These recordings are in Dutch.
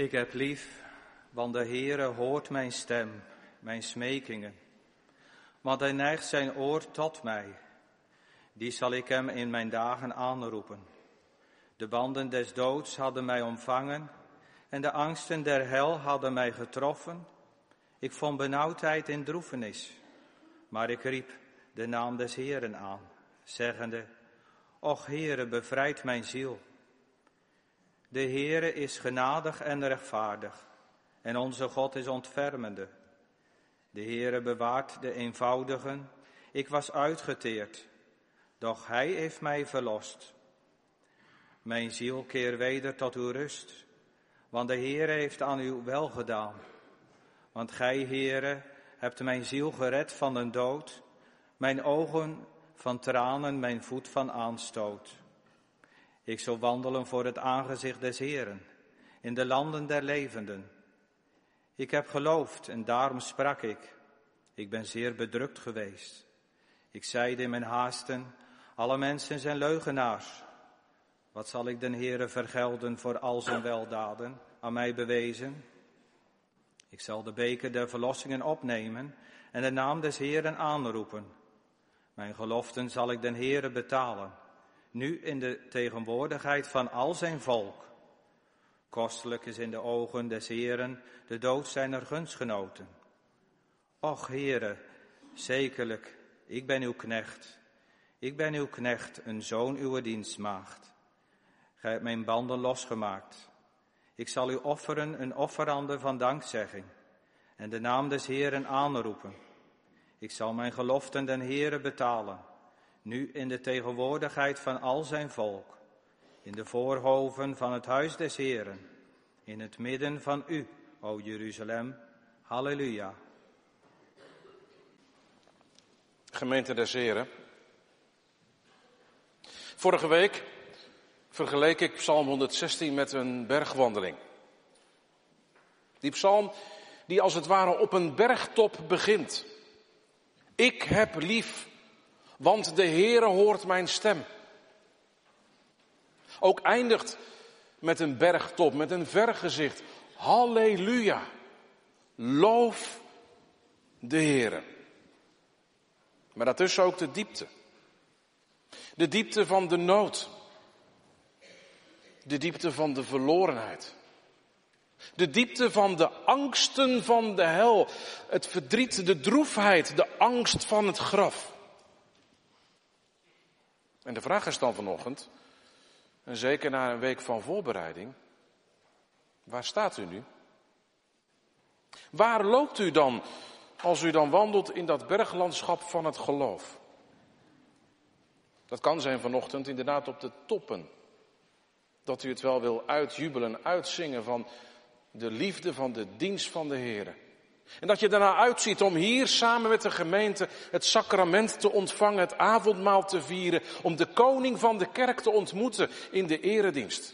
Ik heb lief, want de Heere hoort mijn stem, mijn smekingen. Want hij neigt zijn oor tot mij. Die zal ik hem in mijn dagen aanroepen. De banden des doods hadden mij omvangen en de angsten der hel hadden mij getroffen. Ik vond benauwdheid in droefenis, maar ik riep de naam des Heeren aan, zeggende: Och Heere, bevrijd mijn ziel. De Heere is genadig en rechtvaardig, en onze God is ontfermende. De Heere bewaart de eenvoudigen. Ik was uitgeteerd, doch hij heeft mij verlost. Mijn ziel, keer weder tot uw rust, want de Heere heeft aan u welgedaan. Want gij, Heere, hebt mijn ziel gered van den dood, mijn ogen van tranen, mijn voet van aanstoot. Ik zal wandelen voor het aangezicht des Heeren, in de landen der levenden. Ik heb geloofd en daarom sprak ik. Ik ben zeer bedrukt geweest. Ik zeide in mijn haasten: alle mensen zijn leugenaars. Wat zal ik den Heere vergelden voor al zijn weldaden aan mij bewezen? Ik zal de beker der verlossingen opnemen en de naam des Heeren aanroepen. Mijn geloften zal ik den Heere betalen, nu in de tegenwoordigheid van al zijn volk. Kostelijk is in de ogen des Heeren de dood zijner gunstgenoten. Och Heere, zekerlijk, ik ben uw knecht. Ik ben uw knecht, een zoon uw dienstmaagd. Gij hebt mijn banden losgemaakt. Ik zal u offeren een offerande van dankzegging en de naam des Heeren aanroepen. Ik zal mijn geloften den Heere betalen, nu in de tegenwoordigheid van al zijn volk, in de voorhoven van het huis des Heeren, in het midden van u, o Jeruzalem. Halleluja. Gemeente des Heren. Vorige week vergeleek ik Psalm 116 met een bergwandeling. Die psalm die als het ware op een bergtop begint. Ik heb lief, want de Heere hoort mijn stem. Ook eindigt met een bergtop, met een vergezicht. Halleluja, loof de Heere. Maar daartussen ook de diepte. De diepte van de nood. De diepte van de verlorenheid. De diepte van de angsten van de hel. Het verdriet, de droefheid, de angst van het graf. En de vraag is dan vanochtend, en zeker na een week van voorbereiding, waar staat u nu? Waar loopt u dan als u dan wandelt in dat berglandschap van het geloof? Dat kan zijn vanochtend inderdaad op de toppen. Dat u het wel wil uitjubelen, uitzingen van de liefde van de dienst van de Heer. En dat je daarna uitziet om hier samen met de gemeente het sacrament te ontvangen, het avondmaal te vieren, om de koning van de kerk te ontmoeten in de eredienst.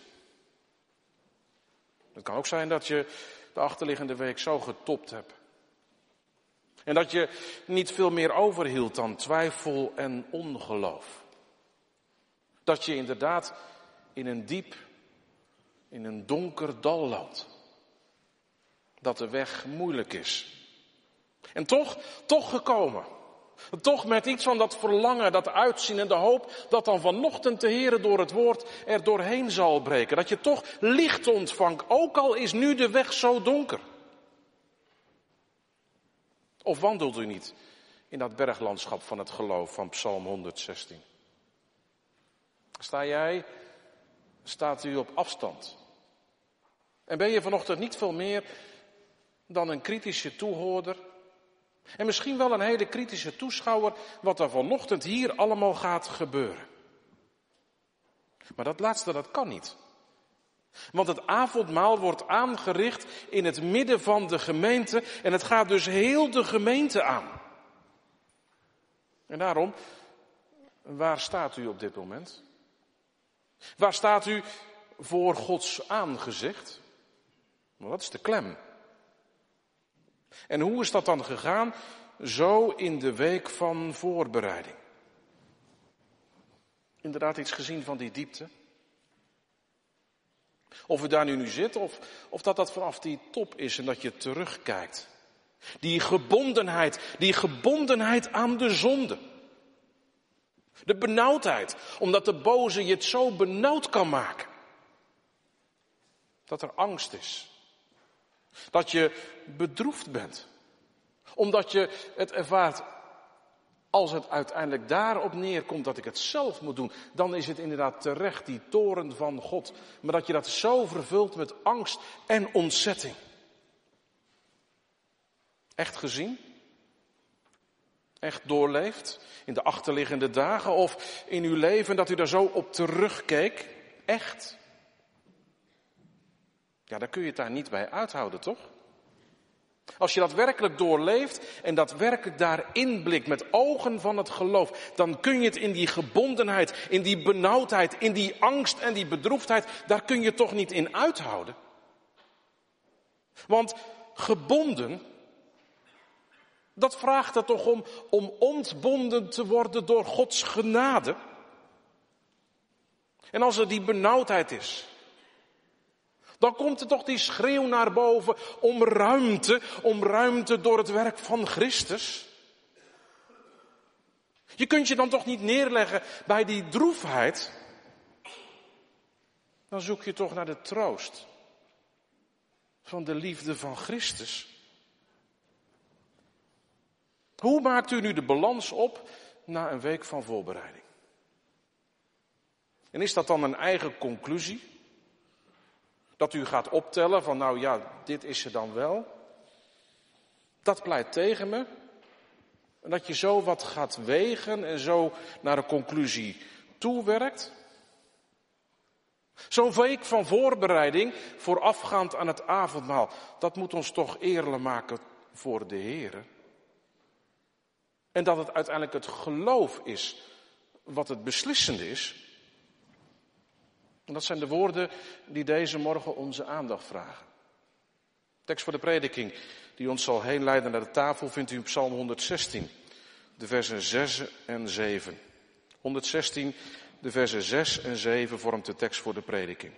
Het kan ook zijn dat je de achterliggende week zo getopt hebt. En dat je niet veel meer overhield dan twijfel en ongeloof. Dat je inderdaad in een donker dal loopt. Dat de weg moeilijk is. En toch gekomen. Toch met iets van dat verlangen, dat uitzien en de hoop dat dan vanochtend de Heere door het woord er doorheen zal breken. Dat je toch licht ontvangt, ook al is nu de weg zo donker. Of wandelt u niet in dat berglandschap van het geloof van Psalm 116? Staat u op afstand? En ben je vanochtend niet veel meer dan een kritische toehoorder? En misschien wel een hele kritische toeschouwer wat er vanochtend hier allemaal gaat gebeuren. Maar dat laatste, dat kan niet. Want het avondmaal wordt aangericht in het midden van de gemeente en het gaat dus heel de gemeente aan. En daarom, waar staat u op dit moment? Waar staat u voor Gods aangezicht? Nou, dat is de klem. En hoe is dat dan gegaan? Zo in de week van voorbereiding. Inderdaad iets gezien van die diepte. Of u daar nu zit, of dat vanaf die top is en dat je terugkijkt. Die gebondenheid aan de zonde. De benauwdheid, omdat de boze je het zo benauwd kan maken. Dat er angst is. Dat je bedroefd bent. Omdat je het ervaart, als het uiteindelijk daarop neerkomt dat ik het zelf moet doen, dan is het inderdaad terecht, die toorn van God. Maar dat je dat zo vervult met angst en ontzetting. Echt gezien? Echt doorleefd? In de achterliggende dagen of in uw leven dat u daar zo op terugkeek? Echt? Ja, dan kun je het daar niet bij uithouden, toch? Als je dat werkelijk doorleeft en dat werkelijk daarin blikt met ogen van het geloof, dan kun je het in die gebondenheid, in die benauwdheid, in die angst en die bedroefdheid, daar kun je toch niet in uithouden. Want gebonden, dat vraagt er toch om ontbonden te worden door Gods genade. En als er die benauwdheid is, dan komt er toch die schreeuw naar boven om ruimte door het werk van Christus. Je kunt je dan toch niet neerleggen bij die droefheid. Dan zoek je toch naar de troost van de liefde van Christus. Hoe maakt u nu de balans op na een week van voorbereiding? En is dat dan een eigen conclusie? Dat u gaat optellen van nou ja, dit is er dan wel. Dat pleit tegen me. En dat je zo wat gaat wegen en zo naar een conclusie toewerkt. Zo'n week van voorbereiding voorafgaand aan het avondmaal, dat moet ons toch eerlijk maken voor de Heer. En dat het uiteindelijk het geloof is wat het beslissende is. En dat zijn de woorden die deze morgen onze aandacht vragen. Tekst voor de prediking die ons zal heen leiden naar de tafel vindt u in Psalm 116, de versen 6 en 7. 116, de versen 6 en 7 vormt de tekst voor de prediking.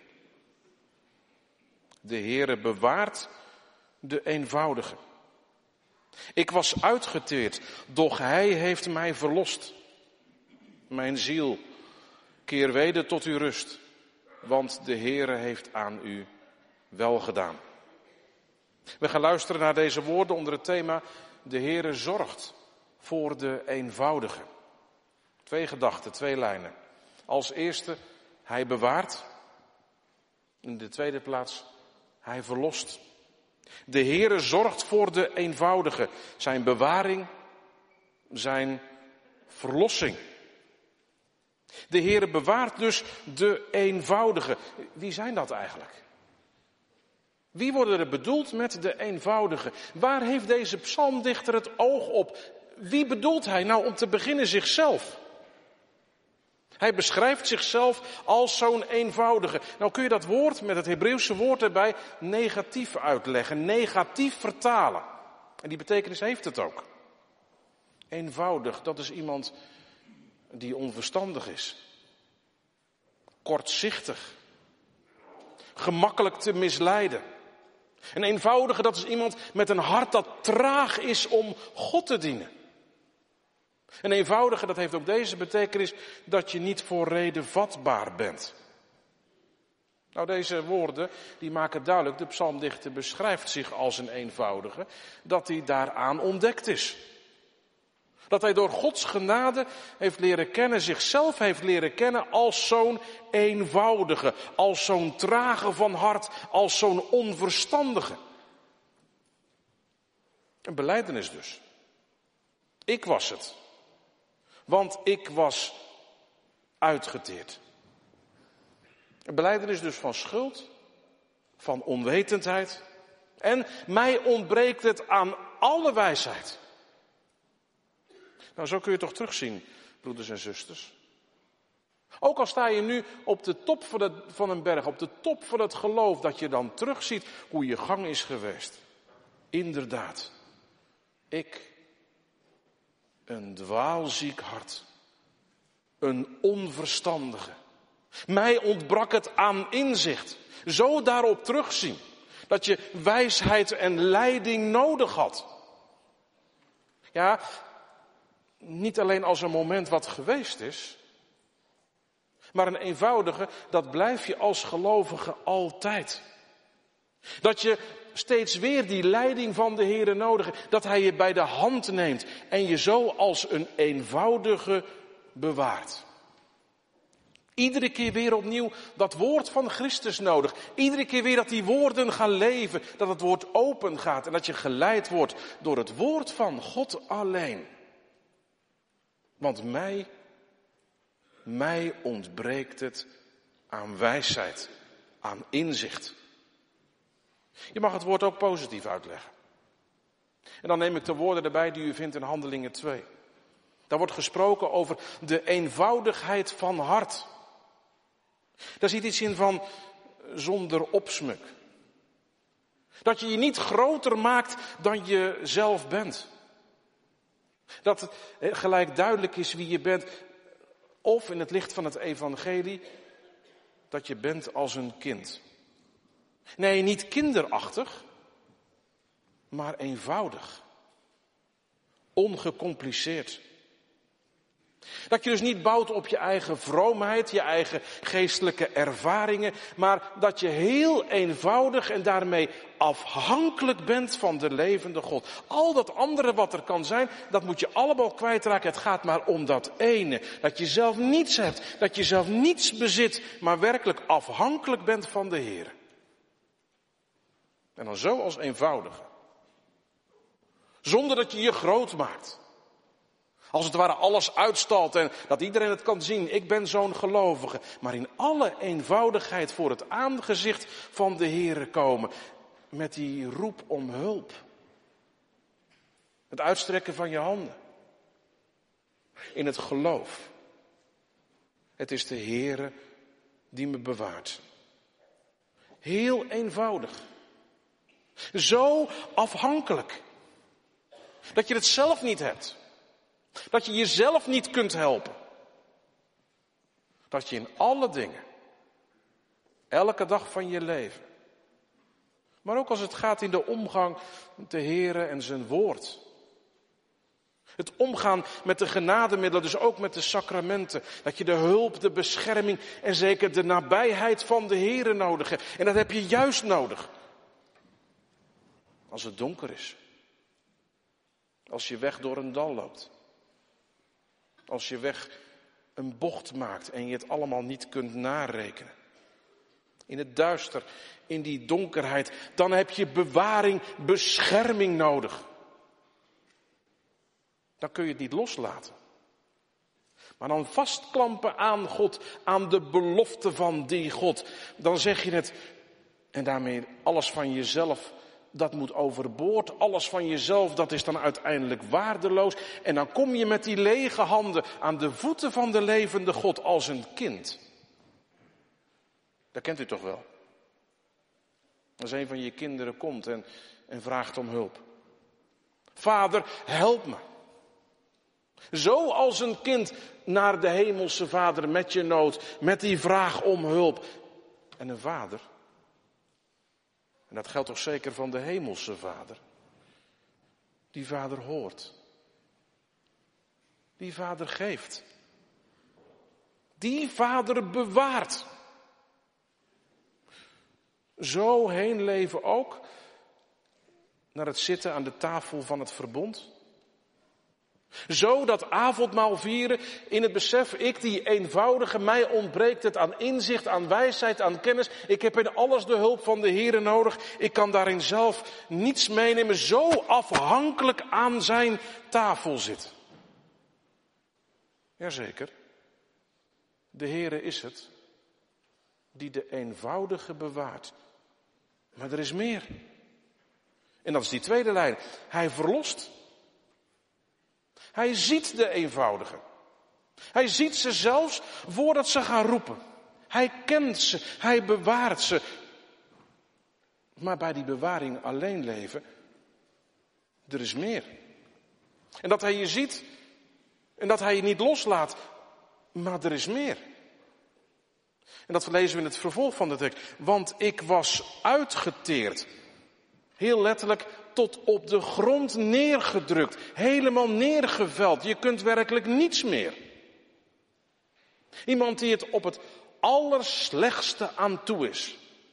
De Heere bewaart de eenvoudige. Ik was uitgeteerd, doch Hij heeft mij verlost. Mijn ziel, keer weder tot uw rust, want de Heere heeft aan u welgedaan. We gaan luisteren naar deze woorden onder het thema de Heere zorgt voor de eenvoudige. 2 gedachten, 2 lijnen. Als eerste, Hij bewaart. In de tweede plaats, Hij verlost. De Heere zorgt voor de eenvoudige. Zijn bewaring, zijn verlossing. De Heere bewaart dus de eenvoudige. Wie zijn dat eigenlijk? Wie worden er bedoeld met de eenvoudige? Waar heeft deze psalmdichter het oog op? Wie bedoelt hij? Nou, om te beginnen zichzelf. Hij beschrijft zichzelf als zo'n eenvoudige. Nou kun je dat woord met het Hebreeuwse woord erbij negatief uitleggen, negatief vertalen. En die betekenis heeft het ook. Eenvoudig, dat is iemand die onverstandig is. Kortzichtig. Gemakkelijk te misleiden. Een eenvoudige, dat is iemand met een hart dat traag is om God te dienen. Een eenvoudige, dat heeft ook deze betekenis, dat je niet voor reden vatbaar bent. Nou, deze woorden, die maken duidelijk, de psalmdichter beschrijft zich als een eenvoudige, dat hij daaraan ontdekt is. Dat hij door Gods genade heeft leren kennen, zichzelf heeft leren kennen als zo'n eenvoudige, als zo'n trage van hart, als zo'n onverstandige. Een belijdenis dus. Ik was het. Want ik was uitgeteerd. Een belijdenis dus van schuld, van onwetendheid. En mij ontbreekt het aan alle wijsheid. Nou, zo kun je toch terugzien, broeders en zusters. Ook al sta je nu op de top van een berg, op de top van het geloof, dat je dan terugziet hoe je gang is geweest. Inderdaad, ik, een dwaalziek hart, een onverstandige, Mij ontbrak het aan inzicht. Zo daarop terugzien. Dat je wijsheid en leiding nodig had. Ja, niet alleen als een moment wat geweest is. Maar een eenvoudige, dat blijf je als gelovige altijd. Dat je steeds weer die leiding van de Heere nodig hebt. Dat Hij je bij de hand neemt en je zo als een eenvoudige bewaart. Iedere keer weer opnieuw dat woord van Christus nodig. Iedere keer weer dat die woorden gaan leven. Dat het woord open gaat en dat je geleid wordt door het woord van God alleen. Want mij ontbreekt het aan wijsheid, aan inzicht. Je mag het woord ook positief uitleggen. En dan neem ik de woorden erbij die u vindt in Handelingen 2. Daar wordt gesproken over de eenvoudigheid van hart. Daar zit iets in van zonder opsmuk. Dat je je niet groter maakt dan je zelf bent. Dat het gelijk duidelijk is wie je bent. Of in het licht van het evangelie, dat je bent als een kind. Nee, niet kinderachtig, maar eenvoudig. Ongecompliceerd. Dat je dus niet bouwt op je eigen vroomheid, je eigen geestelijke ervaringen, maar dat je heel eenvoudig en daarmee afhankelijk bent van de levende God. Al dat andere wat er kan zijn, dat moet je allemaal kwijtraken. Het gaat maar om dat ene. Dat je zelf niets hebt, dat je zelf niets bezit, maar werkelijk afhankelijk bent van de Heer. En dan zo als eenvoudige. Zonder dat je je groot maakt. Als het ware alles uitstalt en dat iedereen het kan zien. Ik ben zo'n gelovige. Maar in alle eenvoudigheid voor het aangezicht van de Heere komen. Met die roep om hulp. Het uitstrekken van je handen. In het geloof. Het is de Heere die me bewaart. Heel eenvoudig. Zo afhankelijk. Dat je het zelf niet hebt. Dat je jezelf niet kunt helpen. Dat je in alle dingen, elke dag van je leven, maar ook als het gaat in de omgang met de Heere en zijn woord. Het omgaan met de genademiddelen, dus ook met de sacramenten. Dat je de hulp, de bescherming en zeker de nabijheid van de Heere nodig hebt. En dat heb je juist nodig. Als het donker is. Als je weg door een dal loopt. Als je weg een bocht maakt en je het allemaal niet kunt narekenen. In het duister, in die donkerheid, dan heb je bewaring, bescherming nodig. Dan kun je het niet loslaten. Maar dan vastklampen aan God, aan de belofte van die God. Dan zeg je het, en daarmee alles van jezelf, dat moet overboord. Alles van jezelf, dat is dan uiteindelijk waardeloos. En dan kom je met die lege handen aan de voeten van de levende God als een kind. Dat kent u toch wel? Als een van je kinderen komt en vraagt om hulp. Vader, help me. Zo als een kind naar de hemelse Vader met je nood, met die vraag om hulp. En een vader, en dat geldt toch zeker van de hemelse Vader. Die Vader hoort. Die Vader geeft. Die Vader bewaart. Zo heen leven ook naar het zitten aan de tafel van het verbond. Zo dat avondmaal vieren in het besef, ik die eenvoudige, mij ontbreekt het aan inzicht, aan wijsheid, aan kennis. Ik heb in alles de hulp van de Heere nodig. Ik kan daarin zelf niets meenemen, zo afhankelijk aan zijn tafel zit. Jazeker, de Heere is het die de eenvoudige bewaart. Maar er is meer. En dat is die tweede lijn. Hij verlost. Hij ziet de eenvoudigen. Hij ziet ze zelfs voordat ze gaan roepen. Hij kent ze, hij bewaart ze. Maar bij die bewaring alleen leven, er is meer. En dat hij je ziet en dat hij je niet loslaat, maar er is meer. En dat lezen we in het vervolg van de tekst. Want ik was uitgeteerd. Heel letterlijk tot op de grond neergedrukt. Helemaal neergeveld. Je kunt werkelijk niets meer. Iemand die het op het allerslechtste aan toe is.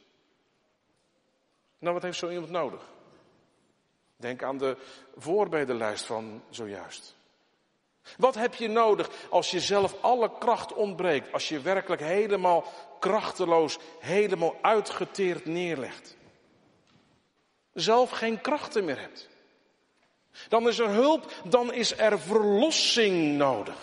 Nou, wat heeft zo iemand nodig? Denk aan de voorbedenlijst van zojuist. Wat heb je nodig als je zelf alle kracht ontbreekt? Als je werkelijk helemaal krachteloos, helemaal uitgeteerd neerlegt. Zelf geen krachten meer hebt. Dan is er hulp, dan is er verlossing nodig.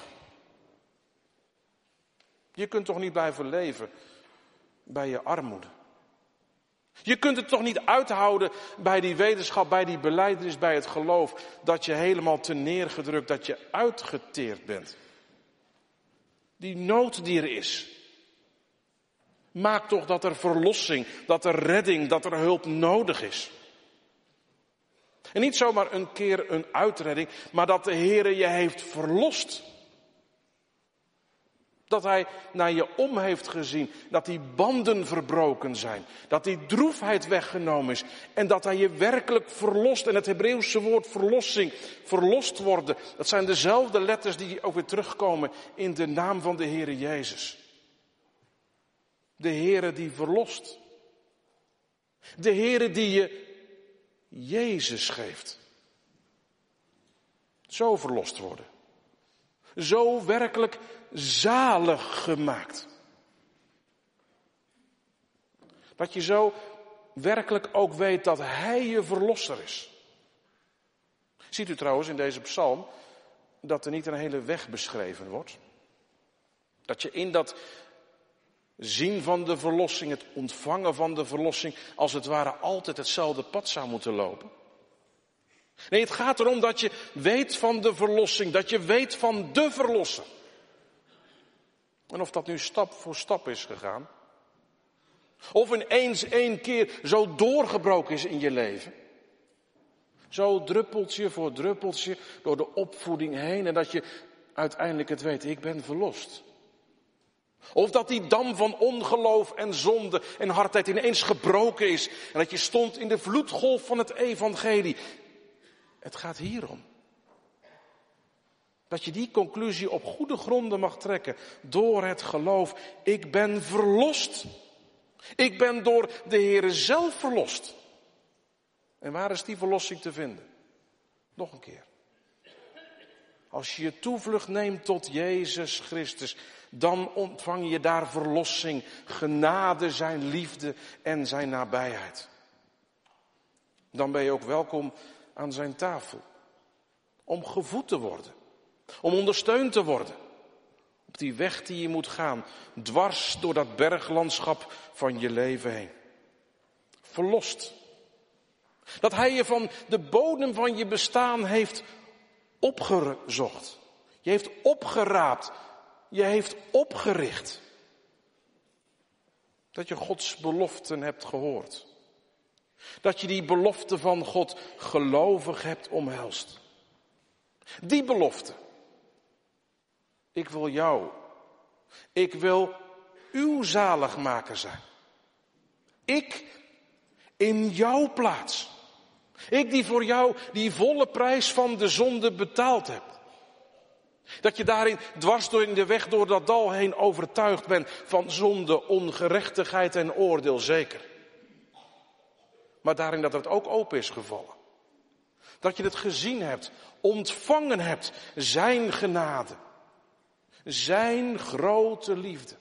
Je kunt toch niet blijven leven bij je armoede. Je kunt het toch niet uithouden bij die wetenschap, bij die belijdenis, bij het geloof, dat je helemaal te neergedrukt, dat je uitgeteerd bent. Die nood die er is, maakt toch dat er verlossing, dat er redding, dat er hulp nodig is. En niet zomaar een keer een uitredding, maar dat de Heere je heeft verlost. Dat hij naar je om heeft gezien, dat die banden verbroken zijn, dat die droefheid weggenomen is en dat hij je werkelijk verlost. En het Hebreeuwse woord verlossing, verlost worden, dat zijn dezelfde letters die ook weer terugkomen in de naam van de Heere Jezus. De Heere die verlost. De Heere die je Jezus geeft. Zo verlost worden. Zo werkelijk zalig gemaakt. Dat je zo werkelijk ook weet dat Hij je verlosser is. Ziet u trouwens in deze psalm dat er niet een hele weg beschreven wordt. Dat je in dat zien van de verlossing, het ontvangen van de verlossing, als het ware altijd hetzelfde pad zou moeten lopen. Nee, het gaat erom dat je weet van de verlossing, dat je weet van de verlosser. En of dat nu stap voor stap is gegaan, of ineens één keer zo doorgebroken is in je leven. Zo druppeltje voor druppeltje door de opvoeding heen en dat je uiteindelijk het weet, ik ben verlost. Of dat die dam van ongeloof en zonde en hardheid ineens gebroken is en dat je stond in de vloedgolf van het evangelie. Het gaat hierom. Dat je die conclusie op goede gronden mag trekken door het geloof. Ik ben verlost. Ik ben door de Heere zelf verlost. En waar is die verlossing te vinden? Nog een keer. Als je je toevlucht neemt tot Jezus Christus, dan ontvang je daar verlossing, genade, zijn liefde en zijn nabijheid. Dan ben je ook welkom aan zijn tafel. Om gevoed te worden. Om ondersteund te worden. Op die weg die je moet gaan. Dwars door dat berglandschap van je leven heen. Verlost. Dat hij je van de bodem van je bestaan heeft opgezocht. Je heeft opgeraapt. Je heeft opgericht. Dat je Gods beloften hebt gehoord. Dat je die belofte van God gelovig hebt omhelst. Die belofte. Ik wil jou. Ik wil uw zaligmaker zijn. Ik in jouw plaats. Ik die voor jou die volle prijs van de zonde betaald heb. Dat je daarin dwars door in de weg door dat dal heen overtuigd bent van zonde, ongerechtigheid en oordeel, zeker. Maar daarin dat het ook open is gevallen. Dat je het gezien hebt, ontvangen hebt, zijn genade. Zijn grote liefde.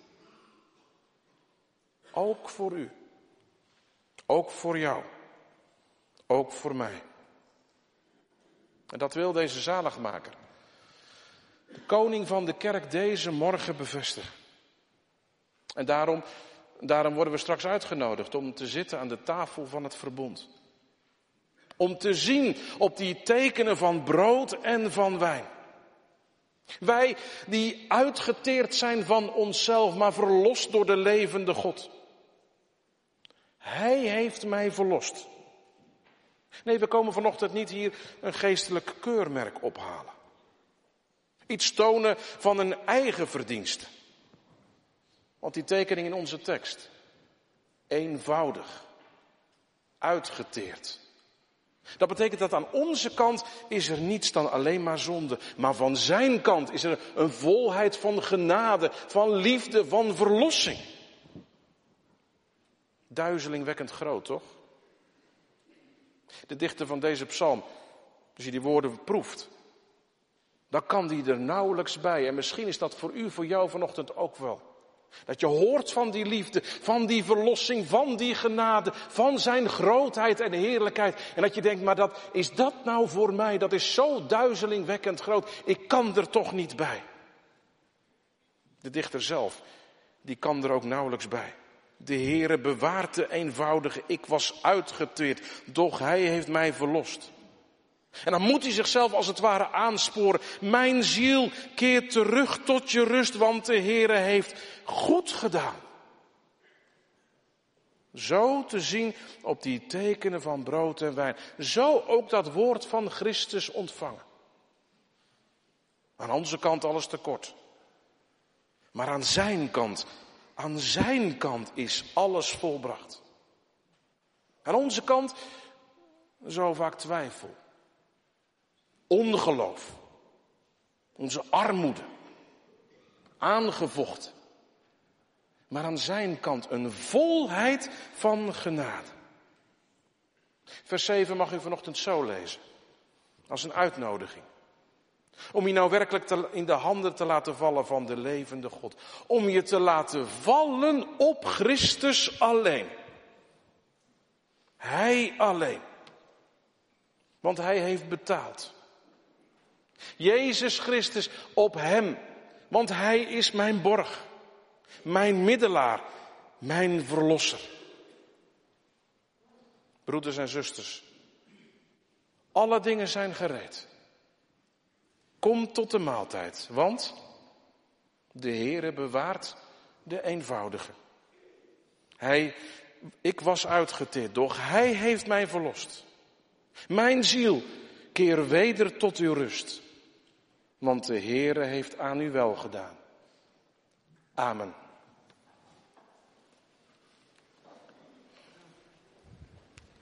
Ook voor u. Ook voor jou. Ook voor mij. En dat wil deze zaligmaker. De koning van de kerk deze morgen bevestigen. En daarom worden we straks uitgenodigd om te zitten aan de tafel van het verbond. Om te zien op die tekenen van brood en van wijn. Wij die uitgeteerd zijn van onszelf, maar verlost door de levende God. Hij heeft mij verlost. Nee, we komen vanochtend niet hier een geestelijk keurmerk ophalen. Iets tonen van een eigen verdienste. Want die tekening in onze tekst, eenvoudig, uitgeteerd. Dat betekent dat aan onze kant is er niets dan alleen maar zonde. Maar van zijn kant is er een volheid van genade, van liefde, van verlossing. Duizelingwekkend groot, toch? De dichter van deze psalm, als je die woorden proeft, dan kan die er nauwelijks bij. En misschien is dat voor u, voor jou vanochtend ook wel. Dat je hoort van die liefde, van die verlossing, van die genade, van zijn grootheid en heerlijkheid. En dat je denkt, maar is dat nou voor mij? Dat is zo duizelingwekkend groot. Ik kan er toch niet bij. De dichter zelf, die kan er ook nauwelijks bij. De Heere bewaart de eenvoudige. Ik was uitgeteerd, doch hij heeft mij verlost. En dan moet hij zichzelf als het ware aansporen. Mijn ziel, keer terug tot je rust, want de Heere heeft goed gedaan. Zo te zien op die tekenen van brood en wijn. Zo ook dat woord van Christus ontvangen. Aan onze kant alles tekort. Maar aan zijn kant is alles volbracht. Aan onze kant zo vaak twijfel. Ongeloof, onze armoede, aangevochten. Maar aan zijn kant een volheid van genade. Vers 7 mag u vanochtend zo lezen, als een uitnodiging. Om je nou werkelijk in de handen te laten vallen van de levende God. Om je te laten vallen op Christus alleen. Hij alleen. Want hij heeft betaald. Jezus Christus, op hem, want hij is mijn borg, mijn middelaar, mijn verlosser. Broeders en zusters, alle dingen zijn gereed. Kom tot de maaltijd, want de Heere bewaart de eenvoudige. Ik was uitgeteerd, doch hij heeft mij verlost. Mijn ziel, keer weder tot uw rust. Want de Heere heeft aan u wel gedaan. Amen.